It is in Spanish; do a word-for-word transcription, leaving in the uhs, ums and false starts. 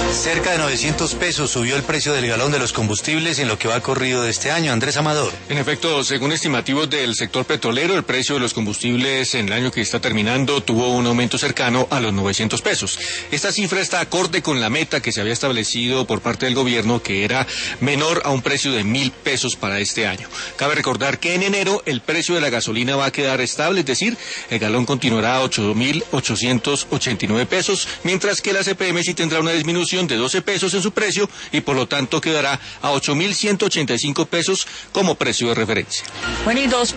Cerca de novecientos pesos subió el precio del galón de los combustibles en lo que va corrido de este año. Andrés Amador. En efecto, según estimativos del sector petrolero, el precio de los combustibles en el año que está terminando tuvo un aumento cercano a los novecientos pesos. Esta cifra está acorde con la meta que se había establecido por parte del gobierno, que era menor a un precio de mil pesos para este año. Cabe recordar que en enero el precio de la gasolina va a quedar estable, es decir, el galón continuará a ocho mil ochocientos ochenta y nueve pesos, mientras que la C P M sí tendrá una disminución de doce pesos en su precio y por lo tanto quedará a ocho mil ciento ochenta y cinco pesos como precio de referencia. Bueno, y dos